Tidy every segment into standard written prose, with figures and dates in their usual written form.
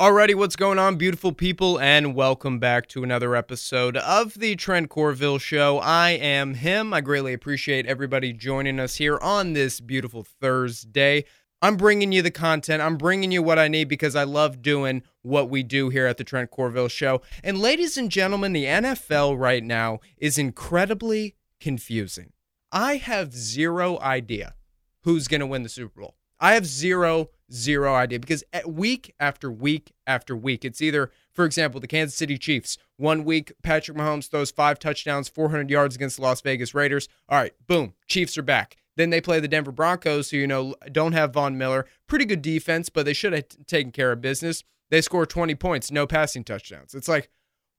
Alrighty, what's going on, beautiful people, and welcome back to another episode of the Trent Corville Show. I am him. I greatly appreciate everybody joining us here on this beautiful Thursday. I'm bringing you the content. I'm bringing you what I need because I love doing what we do here at the Trent Corville Show. And ladies and gentlemen, the NFL right now is incredibly confusing. I have zero idea who's going to win the Super Bowl. I have zero idea because week after week after week, it's either, for example, the Kansas City Chiefs. 1 week, Patrick Mahomes throws 5 touchdowns, 400 yards against the Las Vegas Raiders. All right, boom, Chiefs are back. Then they play the Denver Broncos, who, don't have Von Miller. Pretty good defense, but they should have taken care of business. They score 20 points, no passing touchdowns. It's like,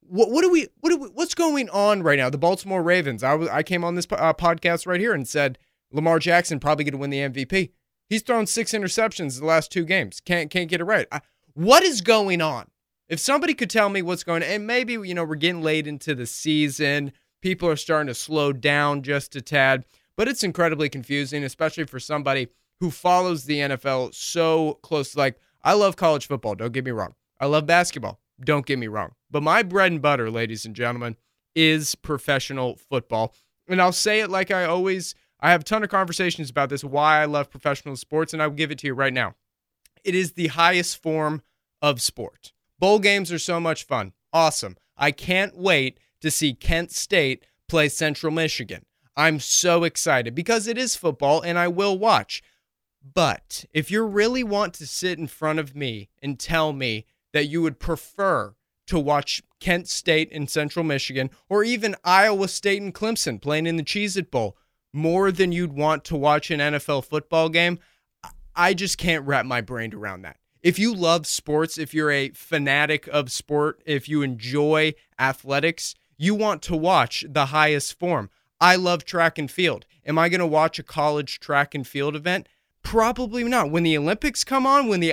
what's going on right now? The Baltimore Ravens. I came on this podcast right here and said Lamar Jackson probably going to win the MVP. He's thrown 6 interceptions in the last 2 games. Can't get it right. What is going on? If somebody could tell me what's going on, and maybe, we're getting late into the season. People are starting to slow down just a tad. But it's incredibly confusing, especially for somebody who follows the NFL so close. Like, I love college football, don't get me wrong. I love basketball, don't get me wrong. But my bread and butter, ladies and gentlemen, is professional football. And I'll say it like I have a ton of conversations about this, why I love professional sports, and I'll give it to you right now. It is the highest form of sport. Bowl games are so much fun. Awesome. I can't wait to see Kent State play Central Michigan. I'm so excited because it is football and I will watch. But if you really want to sit in front of me and tell me that you would prefer to watch Kent State and Central Michigan or even Iowa State and Clemson playing in the Cheez-It Bowl more than you'd want to watch an NFL football game, I just can't wrap my brain around that. If you love sports, if you're a fanatic of sport, if you enjoy athletics, you want to watch the highest form. I love track and field. Am I going to watch a college track and field event? Probably not. When the Olympics come on, when the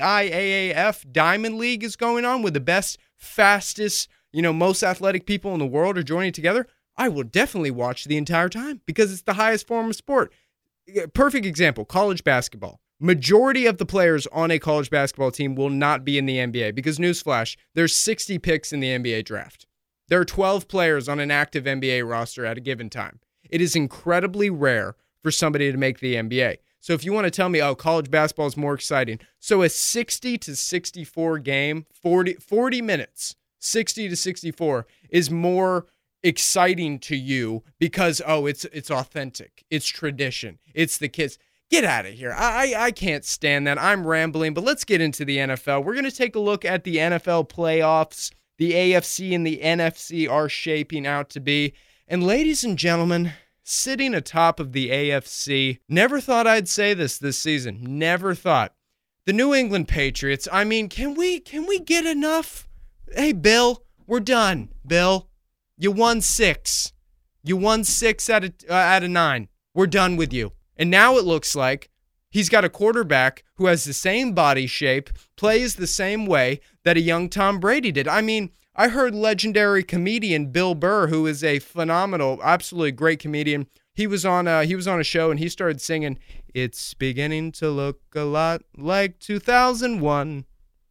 IAAF Diamond League is going on, with the best, fastest, most athletic people in the world are joining together, I will definitely watch the entire time because it's the highest form of sport. Perfect example, college basketball. Majority of the players on a college basketball team will not be in the NBA because, newsflash, there's 60 picks in the NBA draft. There are 12 players on an active NBA roster at a given time. It is incredibly rare for somebody to make the NBA. So if you want to tell me, college basketball is more exciting. So a 60 to 64 game, 40 minutes, 60 to 64 is more exciting to you because, it's authentic. It's tradition. It's the kids. Get out of here. I can't stand that. I'm rambling, but let's get into the NFL. We're going to take a look at the NFL playoffs. The AFC and the NFC are shaping out to be. And ladies and gentlemen, sitting atop of the AFC, never thought I'd say this season. Never thought. The New England Patriots, can we get enough? Hey, Bill, we're done. Bill, you won 6. You won 6 out of 9. We're done with you. And now it looks like he's got a quarterback who has the same body shape, plays the same way that a young Tom Brady did. I heard legendary comedian Bill Burr, who is a phenomenal, absolutely great comedian. He was on a show and he started singing, "It's beginning to look a lot like 2001,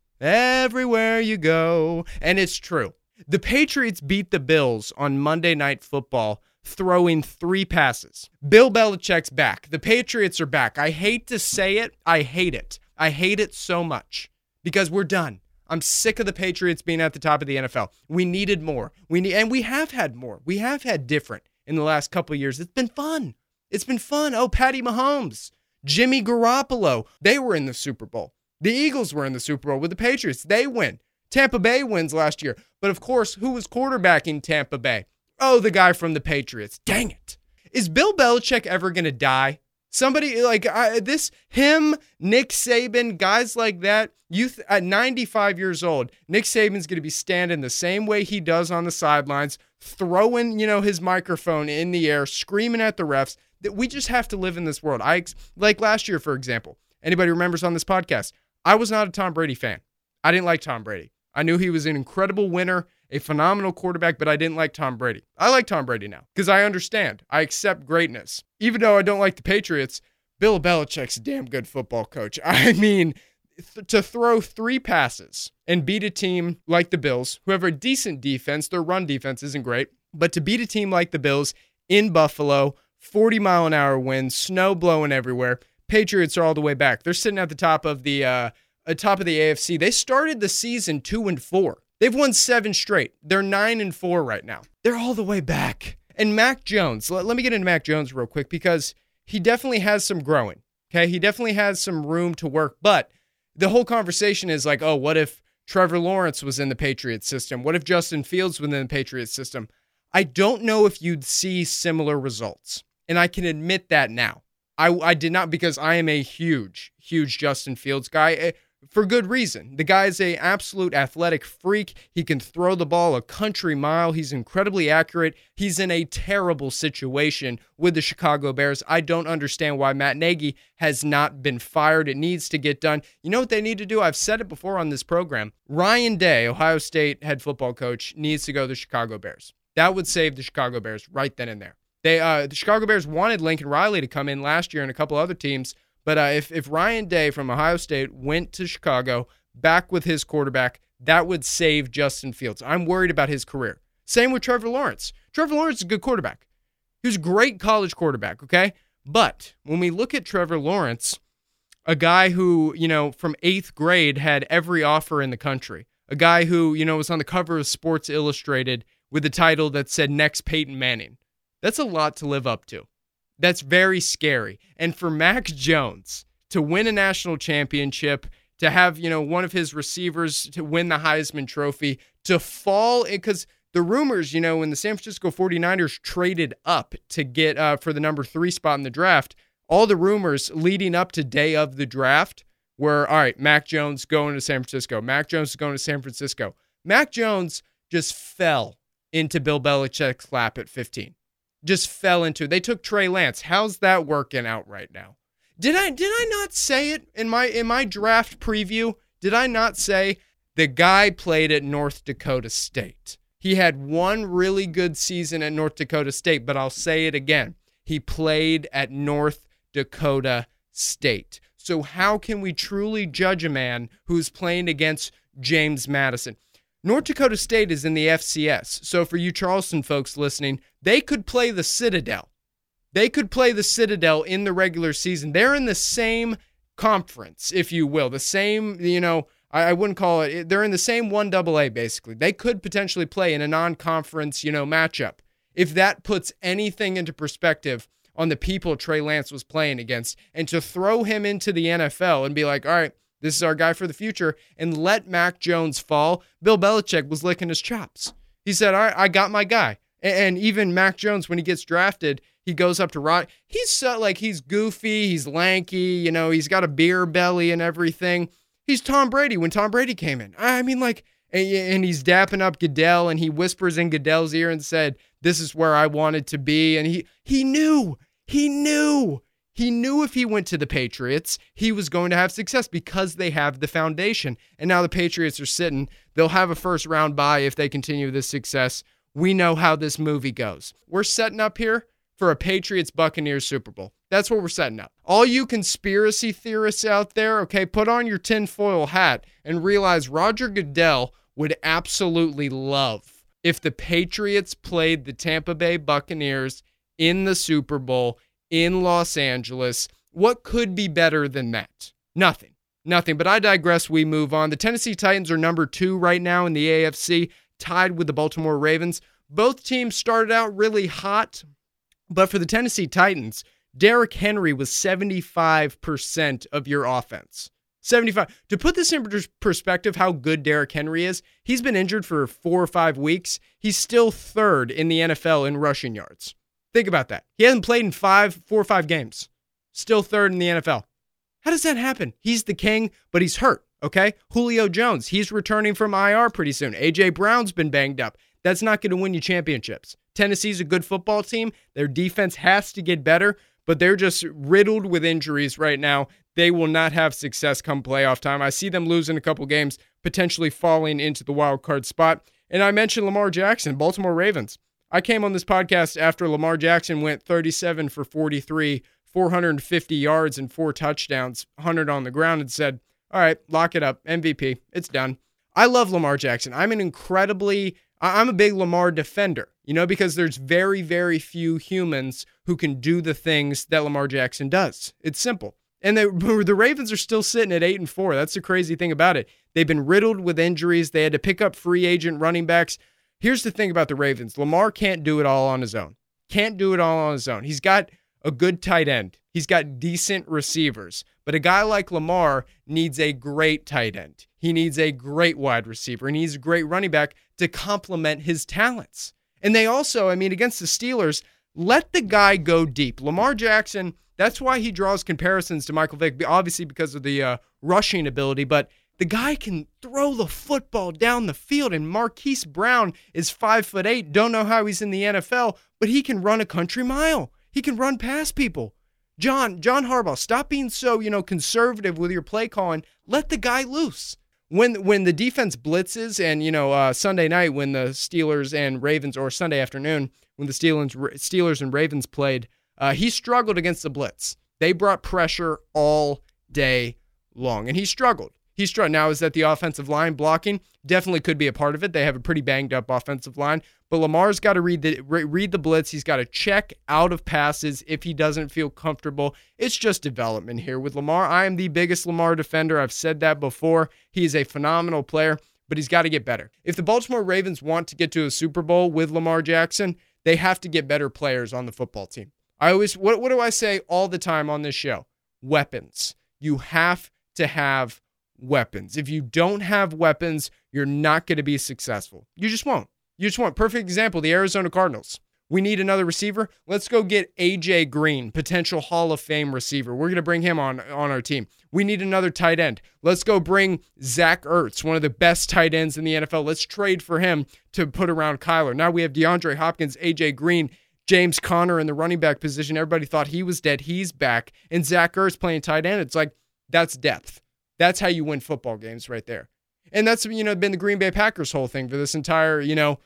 everywhere you go." And it's true. The Patriots beat the Bills on Monday Night Football, throwing 3 passes. Bill Belichick's back. The Patriots are back. I hate to say it. I hate it. I hate it so much because we're done. I'm sick of the Patriots being at the top of the NFL. We needed more. And we have had more. We have had different in the last couple of years. It's been fun. It's been fun. Oh, Patty Mahomes, Jimmy Garoppolo, they were in the Super Bowl. The Eagles were in the Super Bowl with the Patriots. They win. Tampa Bay wins last year. But of course, who was quarterbacking Tampa Bay? Oh, the guy from the Patriots. Dang it. Is Bill Belichick ever going to die? Somebody like him, Nick Saban, guys like that, at 95 years old, Nick Saban's going to be standing the same way he does on the sidelines, throwing, his microphone in the air, screaming at the refs. That we just have to live in this world. Like last year, for example, anybody remembers on this podcast, I was not a Tom Brady fan. I didn't like Tom Brady. I knew he was an incredible winner, a phenomenal quarterback, but I didn't like Tom Brady. I like Tom Brady now because I understand. I accept greatness. Even though I don't like the Patriots, Bill Belichick's a damn good football coach. to throw 3 passes and beat a team like the Bills, who have a decent defense. Their run defense isn't great, but to beat a team like the Bills in Buffalo, 40-mile-an-hour winds, snow blowing everywhere. Patriots are all the way back. They're sitting at the top of the AFC. They started the season 2-4. They've won 7 straight. They're 9-4 right now. They're all the way back. And Mac Jones, let me get into Mac Jones real quick because he definitely has some growing. Okay, he definitely has some room to work, but the whole conversation is like, oh, what if Trevor Lawrence was in the Patriots system? What if Justin Fields was in the Patriots system? I don't know if you'd see similar results, and I can admit that now. I did not, because I am a huge Justin Fields guy, for good reason. The guy is an absolute athletic freak. He can throw the ball a country mile. He's incredibly accurate. He's in a terrible situation with the Chicago Bears. I don't understand why Matt Nagy has not been fired. It needs to get done. You know what they need to do? I've said it before on this program. Ryan Day, Ohio State head football coach, needs to go to the Chicago Bears. That would save the Chicago Bears right then and there. The Chicago Bears wanted Lincoln Riley to come in last year and a couple other teams. But if Ryan Day from Ohio State went to Chicago, back with his quarterback, that would save Justin Fields. I'm worried about his career. Same with Trevor Lawrence. Trevor Lawrence is a good quarterback. He was a great college quarterback, okay? But when we look at Trevor Lawrence, a guy who, from 8th grade had every offer in the country, a guy who, was on the cover of Sports Illustrated with a title that said Next Peyton Manning, that's a lot to live up to. That's very scary. And for Mac Jones to win a national championship, to have, one of his receivers to win the Heisman Trophy, to fall, because the rumors, when the San Francisco 49ers traded up to get for the number 3 spot in the draft, all the rumors leading up to day of the draft were, all right, Mac Jones going to San Francisco. Mac Jones is going to San Francisco. Mac Jones just fell into Bill Belichick's lap at 15. Just fell into. They took Trey Lance. How's that working out right now? Did I not say it in my draft preview? Did I not say the guy played at North Dakota State? He had one really good season at North Dakota State, but I'll say it again. He played at North Dakota State. So how can we truly judge a man who's playing against James Madison? North Dakota State is in the FCS. So for you Charleston folks listening, they could play the Citadel. They could play the Citadel in the regular season. They're in the same conference, if you will. The same, I wouldn't call it. They're in the same 1AA, basically. They could potentially play in a non-conference, matchup. If that puts anything into perspective on the people Trey Lance was playing against, and to throw him into the NFL and be like, all right, this is our guy for the future, and let Mac Jones fall, Bill Belichick was licking his chops. He said, all right, I got my guy. And even Mac Jones, when he gets drafted, he goes up to Rod. He's goofy, he's lanky, he's got a beer belly and everything. He's Tom Brady when Tom Brady came in. And he's dapping up Goodell, and he whispers in Goodell's ear and said, this is where I wanted to be. And he knew if he went to the Patriots, he was going to have success because they have the foundation. And now the Patriots are sitting. They'll have a first-round bye if they continue this success. We know how this movie goes. We're setting up here for a Patriots-Buccaneers Super Bowl. That's what we're setting up. All you conspiracy theorists out there, okay, put on your tinfoil hat and realize Roger Goodell would absolutely love if the Patriots played the Tampa Bay Buccaneers in the Super Bowl in Los Angeles. What could be better than that? Nothing. But I digress. We move on. The Tennessee Titans are number 2 right now in the AFC, tied with the Baltimore Ravens. Both teams started out really hot, but for the Tennessee Titans, Derrick Henry was 75% of your offense. 75. To put this in perspective, how good Derrick Henry is, he's been injured for 4 or 5 weeks. He's still 3rd in the NFL in rushing yards. Think about that. He hasn't played in 4 or 5 games. Still 3rd in the NFL. How does that happen? He's the king, but he's hurt, okay? Julio Jones, he's returning from IR pretty soon. A.J. Brown's been banged up. That's not going to win you championships. Tennessee's a good football team. Their defense has to get better, but they're just riddled with injuries right now. They will not have success come playoff time. I see them losing a couple games, potentially falling into the wild card spot. And I mentioned Lamar Jackson, Baltimore Ravens. I came on this podcast after Lamar Jackson went 37 for 43, 450 yards and 4 touchdowns, 100 on the ground, and said, All right, lock it up. MVP. It's done. I love Lamar Jackson. I'm a big Lamar defender, because there's very, very few humans who can do the things that Lamar Jackson does. It's simple. And the Ravens are still sitting at 8-4. That's the crazy thing about it. They've been riddled with injuries. They had to pick up free agent running backs. Here's the thing about the Ravens. Lamar can't do it all on his own. He's got a good tight end. He's got decent receivers. But a guy like Lamar needs a great tight end. He needs a great wide receiver. And he needs a great running back to complement his talents. And they also, against the Steelers, let the guy go deep. Lamar Jackson, that's why he draws comparisons to Michael Vick, obviously because of the rushing ability. But the guy can throw the football down the field. And Marquise Brown is 5'8". Don't know how he's in the NFL, but he can run a country mile. He can run past people. John Harbaugh, stop being so, conservative with your play calling. Let the guy loose. When the defense blitzes and, Sunday night when the Steelers and Ravens, or Sunday afternoon when the Steelers and Ravens played, he struggled against the blitz. They brought pressure all day long, and he struggled. Now, is that the offensive line blocking? Definitely could be a part of it. They have a pretty banged up offensive line, but Lamar's got to read the blitz. He's got to check out of passes if he doesn't feel comfortable. It's just development here with Lamar. I am the biggest Lamar defender. I've said that before. He's a phenomenal player, but he's got to get better. If the Baltimore Ravens want to get to a Super Bowl with Lamar Jackson, they have to get better players on the football team. What do I say all the time on this show? Weapons. You have to have weapons. If you don't have weapons, you're not going to be successful. You just won't. Perfect example, the Arizona Cardinals. We need another receiver. Let's go get A.J. Green, potential Hall of Fame receiver. We're going to bring him on our team. We need another tight end. Let's go bring Zach Ertz, one of the best tight ends in the NFL. Let's trade for him to put around Kyler. Now we have DeAndre Hopkins, A.J. Green, James Conner in the running back position. Everybody thought he was dead. He's back. And Zach Ertz playing tight end. It's like, that's depth. That's how you win football games right there. And that's, been the Green Bay Packers' whole thing for this entire,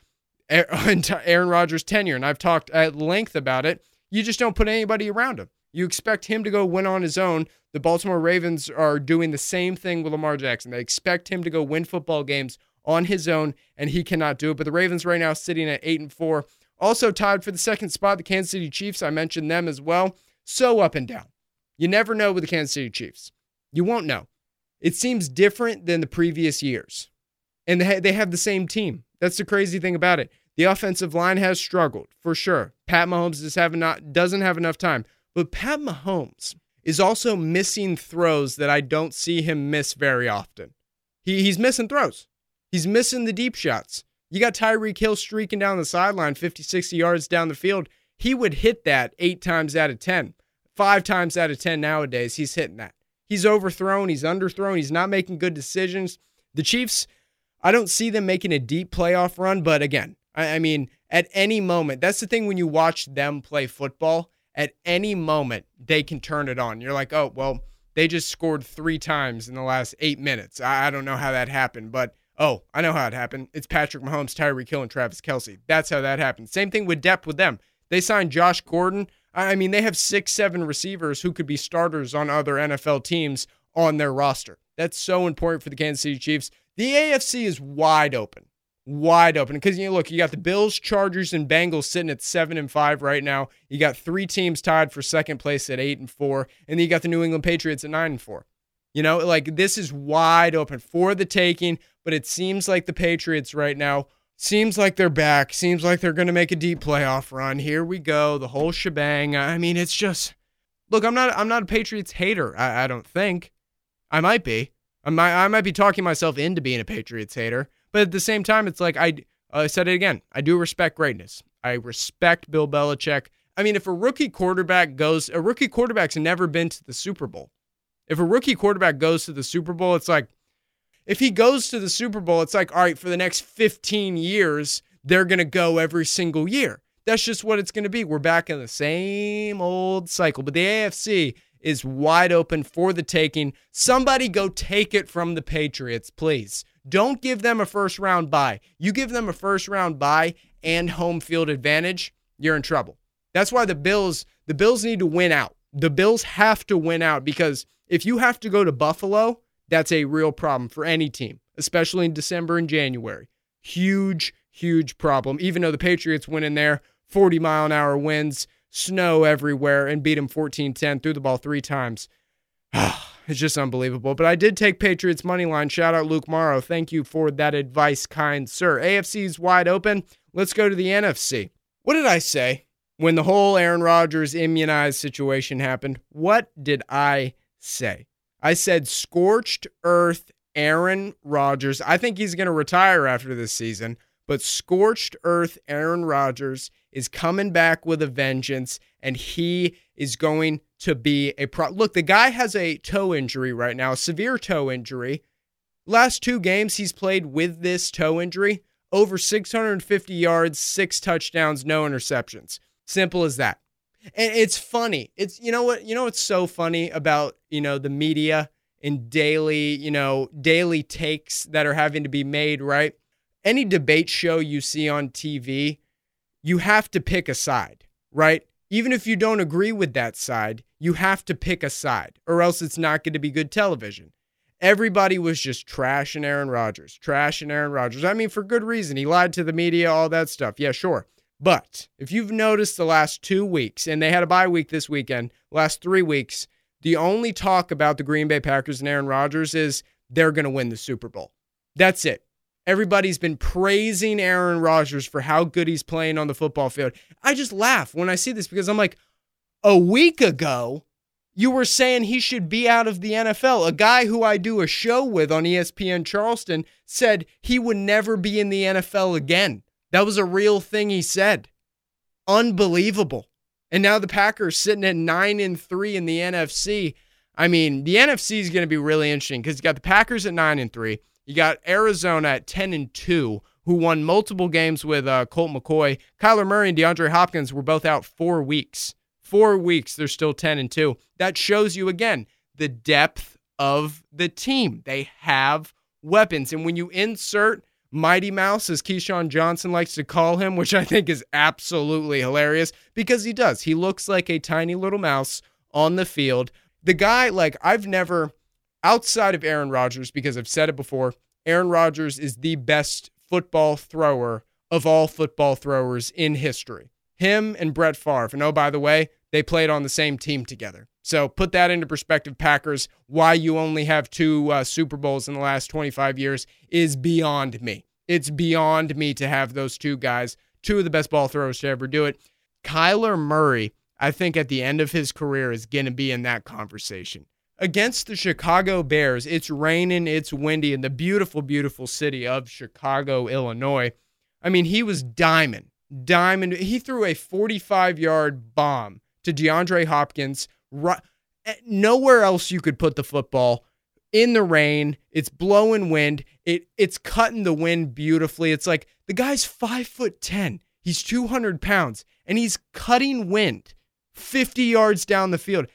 Aaron Rodgers' tenure. And I've talked at length about it. You just don't put anybody around him. You expect him to go win on his own. The Baltimore Ravens are doing the same thing with Lamar Jackson. They expect him to go win football games on his own, and he cannot do it. But the Ravens right now sitting at 8-4. Also tied for the second spot, the Kansas City Chiefs. I mentioned them as well. So up and down. You never know with the Kansas City Chiefs. You won't know. It seems different than the previous years. And they have the same team. That's the crazy thing about it. The offensive line has struggled, for sure. Pat Mahomes doesn't have enough time. But Pat Mahomes is also missing throws that I don't see him miss very often. He's missing throws. He's missing the deep shots. You got Tyreek Hill streaking down the sideline 50, 60 yards down the field. He would hit that 8 times out of 10. 5 times out of 10 nowadays, he's hitting that. He's overthrown. He's underthrown. He's not making good decisions. The Chiefs, I don't see them making a deep playoff run, but again, at any moment, that's the thing when you watch them play football, at any moment, they can turn it on. You're like, oh, well, they just scored 3 times in the last 8 minutes. I don't know how that happened, but, oh, I know how it happened. It's Patrick Mahomes, Tyreek Hill, and Travis Kelce. That's how that happened. Same thing with depth with them. They signed Josh Gordon. They have 6-7 receivers who could be starters on other NFL teams on their roster. That's so important for the Kansas City Chiefs. The AFC is wide open. Because, you got the Bills, Chargers, and Bengals sitting at 7-5 right now. You got 3 teams tied for second place at 8-4, and then you got the New England Patriots at 9-4. This is wide open for the taking, but it seems like the Patriots right now, seems like they're back. Seems like they're going to make a deep playoff run. Here we go. The whole shebang. It's just, look, I'm not a Patriots hater. I don't think. I might be. I might be talking myself into being a Patriots hater. But at the same time, it's like, I said it again. I do respect greatness. I respect Bill Belichick. If a rookie quarterback's never been to the Super Bowl. If a rookie quarterback goes to the Super Bowl, it's like, if he goes to the Super Bowl, it's like, all right, for the next 15 years, they're going to go every single year. That's just what it's going to be. We're back in the same old cycle. But the AFC is wide open for the taking. Somebody go take it from the Patriots, please. Don't give them a first-round bye. You give them a first-round bye and home field advantage, you're in trouble. That's why the Bills need to win out. The Bills have to win out because if you have to go to Buffalo, That's a real problem for any team, especially in December and January. Huge, huge problem. Even though the Patriots went in there, 40-mile-an-hour winds, snow everywhere, and beat them 14-10, threw the ball 3 times. It's just unbelievable. But I did take Patriots money line. Shout out Luke Morrow. Thank you for that advice, kind sir. AFC's wide open. Let's go to the NFC. What did I say when the whole Aaron Rodgers immunized situation happened? What did I say? I said scorched earth Aaron Rodgers. I think he's going to retire after this season, but scorched earth Aaron Rodgers is coming back with a vengeance, and he is going to be a Look, the guy has a toe injury right now, a severe toe injury. Last 2 games he's played with this toe injury, over 650 yards, 6 touchdowns, no interceptions. Simple as that. And it's funny. It's what's so funny about, the media and daily takes that are having to be made, right? Any debate show you see on TV, you have to pick a side, right? Even if you don't agree with that side, you have to pick a side, or else it's not going to be good television. Everybody was just trashing Aaron Rodgers. I mean, for good reason. He lied to the media, all that stuff. Yeah, sure. But if you've noticed the last 2 weeks, and they had a bye week this weekend, last 3 weeks, the only talk about the Green Bay Packers and Aaron Rodgers is they're going to win the Super Bowl. That's it. Everybody's been praising Aaron Rodgers for how good he's playing on the football field. I just laugh when I see this because I'm like, a week ago, you were saying he should be out of the NFL. A guy who I do a show with on ESPN Charleston said he would never be in the NFL again. That was a real thing he said. Unbelievable. And now the Packers sitting at 9-3 in the NFC. I mean, the NFC is going to be really interesting because you got the Packers at 9-3. You got Arizona at 10-2, who won multiple games with Colt McCoy. Kyler Murray and DeAndre Hopkins were both out 4 weeks. 4 weeks, they're still 10-2. That shows you, again, the depth of the team. They have weapons. And when you insert Mighty Mouse, as Keyshawn Johnson likes to call him, which I think is absolutely hilarious, because he does. He looks like a tiny little mouse on the field. The guy, I've never, outside of Aaron Rodgers, because I've said it before, Aaron Rodgers is the best football thrower of all football throwers in history. Him and Brett Favre. And oh, by the way, they played on the same team together. So put that into perspective, Packers. Why you only have 2 Super Bowls in the last 25 years is beyond me. It's beyond me to have those 2 guys, 2 of the best ball throwers to ever do it. Kyler Murray, I think at the end of his career, is going to be in that conversation. Against the Chicago Bears, it's raining, it's windy in the beautiful, beautiful city of Chicago, Illinois. I mean, he was diamond. He threw a 45-yard bomb to DeAndre Hopkins. Nowhere else you could put the football. In the rain, it's blowing wind. It's cutting the wind beautifully. It's like the guy's 5'10". He's 200 pounds, and he's cutting wind 50 yards down the field.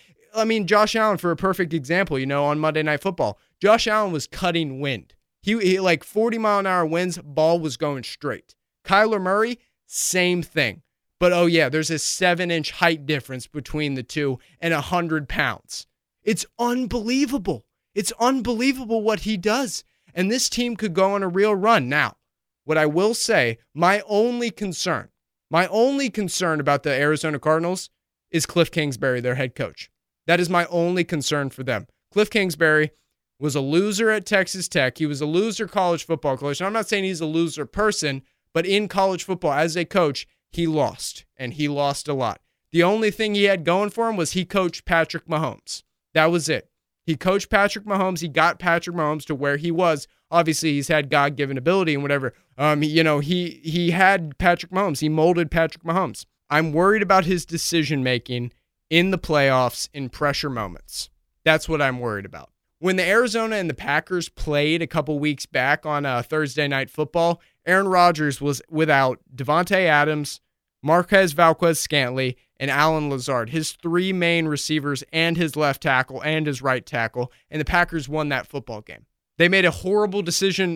Josh Allen, for a perfect example, on Monday Night Football, Josh Allen was cutting wind. He 40-mile-an-hour winds, ball was going straight. Kyler Murray, same thing. But, oh yeah, there's a 7-inch height difference between the two and 100 pounds. It's unbelievable. It's unbelievable what he does. And this team could go on a real run. Now, what I will say, my only concern about the Arizona Cardinals is Cliff Kingsbury, their head coach. That is my only concern for them. Cliff Kingsbury was a loser at Texas Tech. He was a loser college football coach. And I'm not saying he's a loser person, but in college football as a coach, he lost, and he lost a lot. The only thing he had going for him was he coached Patrick Mahomes. That was it. He coached Patrick Mahomes. He got Patrick Mahomes to where he was. Obviously, he's had God-given ability and whatever. He had Patrick Mahomes. He molded Patrick Mahomes. I'm worried about his decision-making in the playoffs in pressure moments. That's what I'm worried about. When the Arizona and the Packers played a couple weeks back on Thursday Night Football, Aaron Rodgers was without Devontae Adams, Marquez Valquez-Scantling, and Allen Lazard, his 3 main receivers and his left tackle and his right tackle, and the Packers won that football game. They made a horrible decision.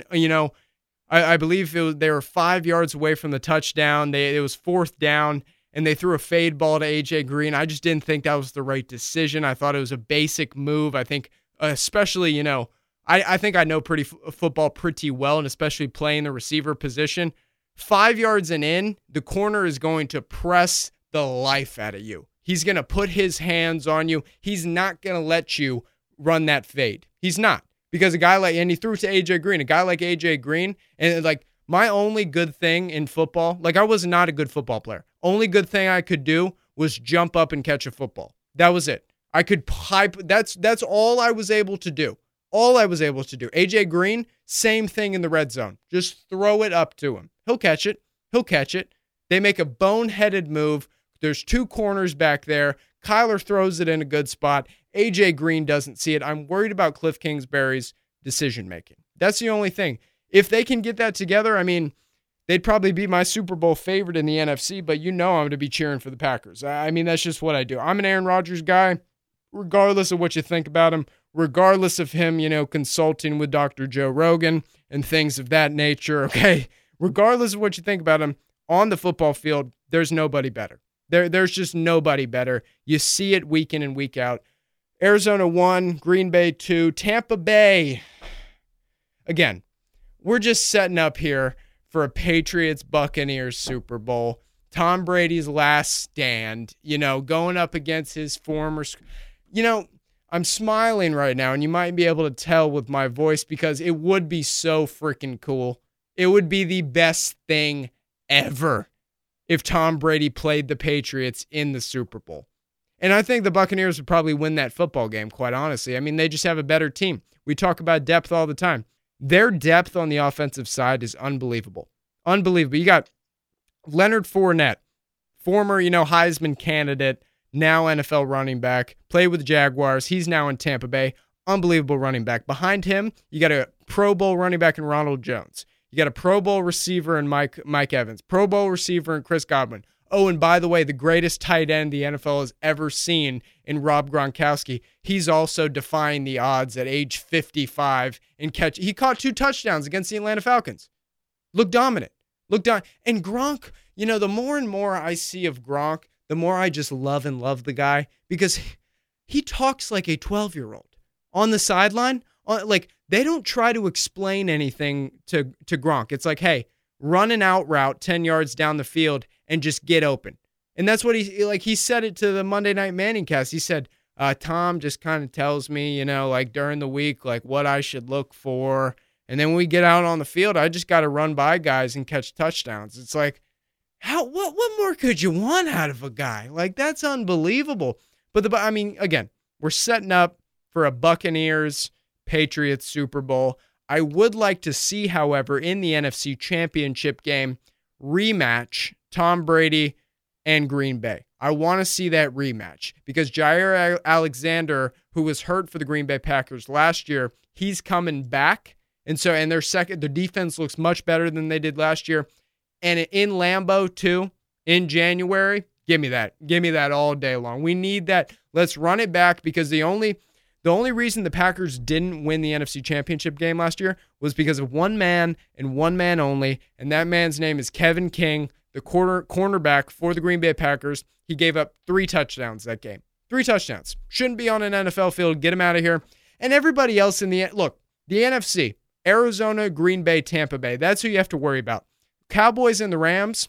I believe they were 5 yards away from the touchdown. It was 4th down, and they threw a fade ball to A.J. Green. I just didn't think that was the right decision. I thought it was a basic move. I think especially, I think I know football pretty well, and especially playing the receiver position. 5 yards and in, the corner is going to press the life out of you. He's going to put his hands on you. He's not going to let you run that fade. He's not. Because and he threw it to AJ Green, a guy like AJ Green, and like my only good thing in football, like I was not a good football player. Only good thing I could do was jump up and catch a football. That was it. I could pipe. That's all I was able to do. All I was able to do. AJ Green, same thing in the red zone. Just throw it up to him. He'll catch it. He'll catch it. They make a boneheaded move. There's 2 corners back there. Kyler throws it in a good spot. AJ Green doesn't see it. I'm worried about Cliff Kingsbury's decision making. That's the only thing. If they can get that together, I mean, they'd probably be my Super Bowl favorite in the NFC, but I'm going to be cheering for the Packers. I mean, that's just what I do. I'm an Aaron Rodgers guy, regardless of what you think about him, regardless of him, consulting with Dr. Joe Rogan and things of that nature, okay? Regardless of what you think about him, on the football field, there's nobody better. There's just nobody better. You see it week in and week out. Arizona 1, Green Bay 2, Tampa Bay. Again, we're just setting up here for a Patriots-Buccaneers Super Bowl. Tom Brady's last stand, going up against his former... I'm smiling right now, and you might be able to tell with my voice because it would be so freaking cool. It would be the best thing ever if Tom Brady played the Patriots in the Super Bowl. And I think the Buccaneers would probably win that football game, quite honestly. I mean, they just have a better team. We talk about depth all the time. Their depth on the offensive side is unbelievable. Unbelievable. You got Leonard Fournette, former, Heisman candidate, now NFL running back, played with the Jaguars. He's now in Tampa Bay. Unbelievable running back. Behind him, you got a Pro Bowl running back in Ronald Jones. You got a Pro Bowl receiver in Mike Evans. Pro Bowl receiver in Chris Godwin. Oh, and by the way, the greatest tight end the NFL has ever seen in Rob Gronkowski. He's also defying the odds at age 55 and he caught 2 touchdowns against the Atlanta Falcons. Looked dominant. And Gronk, the more and more I see of Gronk, the more I just love the guy because he talks like a 12-year-old on the sideline. Like they don't try to explain anything to Gronk. It's like, hey, run an out route 10 yards down the field and just get open. And that's what he said it to the Monday Night Manning cast. He said, Tom just kind of tells me, during the week, what I should look for. And then when we get out on the field, I just got to run by guys and catch touchdowns. It's like, what more could you want out of a guy? That's unbelievable. But again, we're setting up for a Buccaneers Patriots Super Bowl. I would like to see, however, in the NFC Championship game, rematch Tom Brady and Green Bay. I want to see that rematch because Jair Alexander, who was hurt for the Green Bay Packers last year, he's coming back. And their defense looks much better than they did last year. And in Lambeau, too, in January, give me that. Give me that all day long. We need that. Let's run it back because the only reason the Packers didn't win the NFC Championship game last year was because of one man and one man only, and that man's name is Kevin King, the cornerback for the Green Bay Packers. He gave up 3 touchdowns that game. 3 touchdowns. Shouldn't be on an NFL field. Get him out of here. And everybody else the NFC, Arizona, Green Bay, Tampa Bay. That's who you have to worry about. Cowboys and the Rams.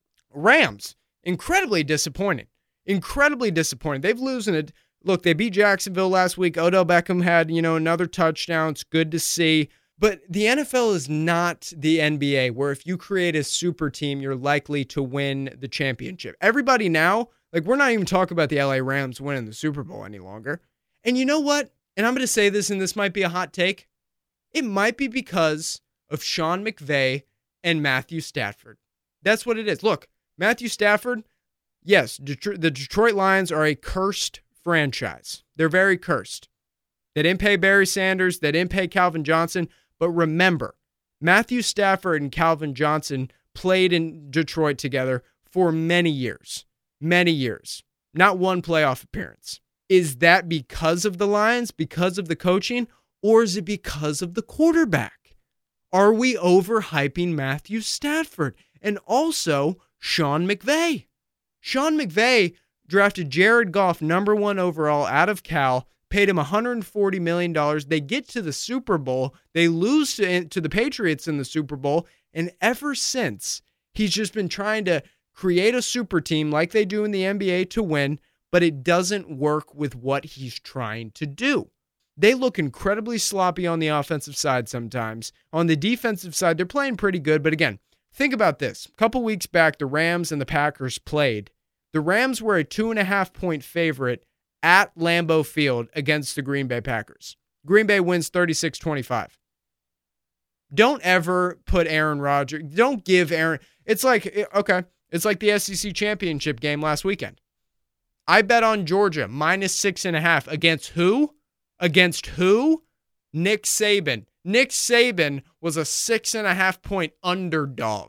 Incredibly disappointing. They've losing it. Look, they beat Jacksonville last week. Odell Beckham had, another touchdown. It's good to see. But the NFL is not the NBA, where if you create a super team, you're likely to win the championship. Everybody now, we're not even talking about the LA Rams winning the Super Bowl any longer. And you know what? And I'm going to say this, and this might be a hot take. It might be because of Sean McVay and Matthew Stafford. That's what it is. Look, Matthew Stafford, yes, the Detroit Lions are a cursed franchise. They're very cursed. They didn't pay Barry Sanders. They didn't pay Calvin Johnson. But remember, Matthew Stafford and Calvin Johnson played in Detroit together for many years. Many years. Not one playoff appearance. Is that because of the Lions, because of the coaching, or is it because of the quarterback? Are we overhyping Matthew Stafford? And also, Sean McVay. Sean McVay drafted Jared Goff number 1 overall out of Cal, paid him $140 million. They get to the Super Bowl. They lose to the Patriots in the Super Bowl. And ever since, he's just been trying to create a super team like they do in the NBA to win, but it doesn't work with what he's trying to do. They look incredibly sloppy on the offensive side sometimes. On the defensive side, they're playing pretty good. But again, think about this. A couple weeks back, the Rams and the Packers played. The Rams were a 2.5-point favorite at Lambeau Field against the Green Bay Packers. Green Bay wins 36-25. Don't ever put Aaron Rodgers. Don't give Aaron. It's like, okay, it's like the SEC championship game last weekend. I bet on Georgia -6.5 against who? Against who? Nick Saban. Nick Saban was a 6.5-point underdog.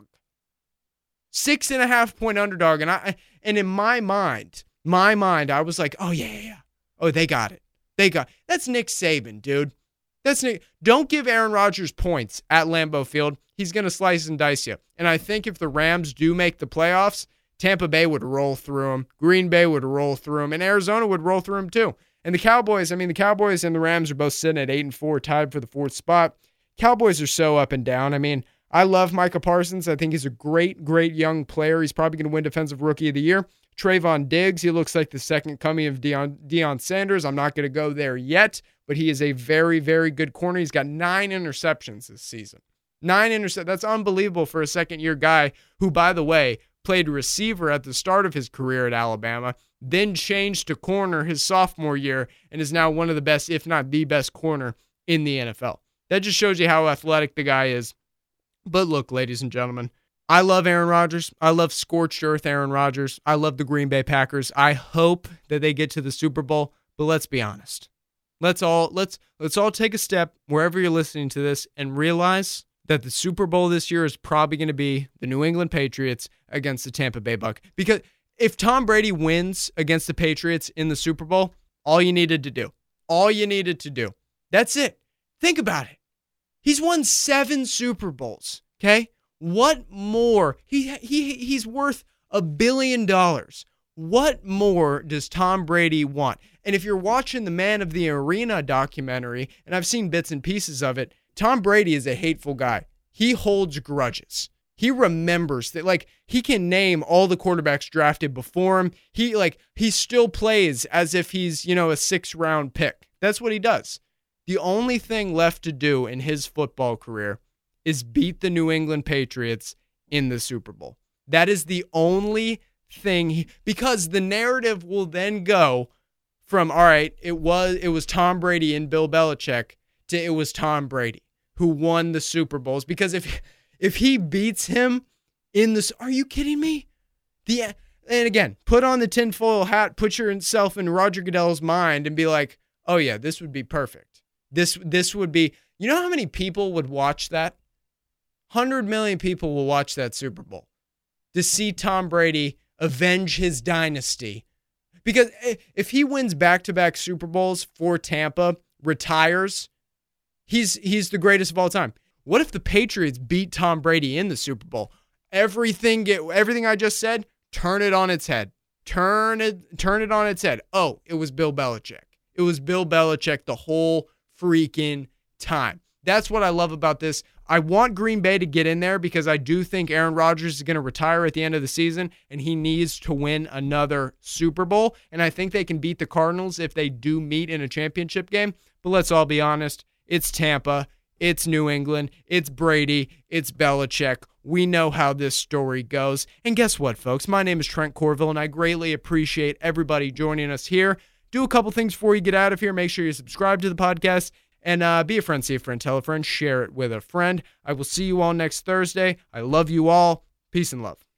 6.5-point underdog. And in my mind, I was like, oh, yeah. Oh, they got it. That's Nick Saban, dude. That's Nick. Don't give Aaron Rodgers points at Lambeau Field. He's going to slice and dice you. And I think if the Rams do make the playoffs, Tampa Bay would roll through them. Green Bay would roll through them. And Arizona would roll through them too. And the Cowboys and the Rams are both sitting at 8-4, tied for the 4th spot. Cowboys are so up and down. I mean, I love Micah Parsons. I think he's a great, great young player. He's probably going to win Defensive Rookie of the Year. Trayvon Diggs, he looks like the second coming of Deion Sanders. I'm not going to go there yet, but he is a very, very good corner. He's got 9 interceptions this season. 9 interceptions. That's unbelievable for a second-year guy who, by the way, played receiver at the start of his career at Alabama, then changed to corner his sophomore year, and is now one of the best, if not the best corner in the NFL. That just shows you how athletic the guy is. But look, ladies and gentlemen, I love Aaron Rodgers. I love scorched earth Aaron Rodgers. I love the Green Bay Packers. I hope that they get to the Super Bowl, but let's be honest. Let's all take a step wherever you're listening to this and realize that the Super Bowl this year is probably going to be the New England Patriots against the Tampa Bay Buccaneers. Because if Tom Brady wins against the Patriots in the Super Bowl, all you needed to do, that's it. Think about it. He's won 7 Super Bowls, okay? What more? He's worth $1 billion. What more does Tom Brady want? And if you're watching the Man of the Arena documentary, and I've seen bits and pieces of it, Tom Brady is a hateful guy. He holds grudges. He remembers that, like, he can name all the quarterbacks drafted before him. He still plays as if he's, a 6th-round pick. That's what he does. The only thing left to do in his football career is beat the New England Patriots in the Super Bowl. That is the only thing, because the narrative will then go from, all right, it was Tom Brady and Bill Belichick to it was Tom Brady who won the Super Bowls. Because if he beats him in this, are you kidding me? And again, put on the tinfoil hat, put yourself in Roger Goodell's mind and be like, oh yeah, this would be perfect. This would be, you know how many people would watch that? 100 million people will watch that Super Bowl to see Tom Brady avenge his dynasty. Because if he wins back-to-back Super Bowls for Tampa, retires, he's the greatest of all time. What if the Patriots beat Tom Brady in the Super Bowl? Everything I just said, turn it on its head. Turn it on its head. Oh, it was Bill Belichick. It was Bill Belichick the whole freaking time. That's what I love about this. I want Green Bay to get in there because I do think Aaron Rodgers is going to retire at the end of the season and he needs to win another Super Bowl. And I think they can beat the Cardinals if they do meet in a championship game. But let's all be honest. It's Tampa. It's New England. It's Brady. It's Belichick. We know how this story goes. And guess what, folks? My name is Trent Corville, and I greatly appreciate everybody joining us here. Do a couple things before you get out of here. Make sure you subscribe to the podcast. And be a friend, see a friend, tell a friend, share it with a friend. I will see you all next Thursday. I love you all. Peace and love.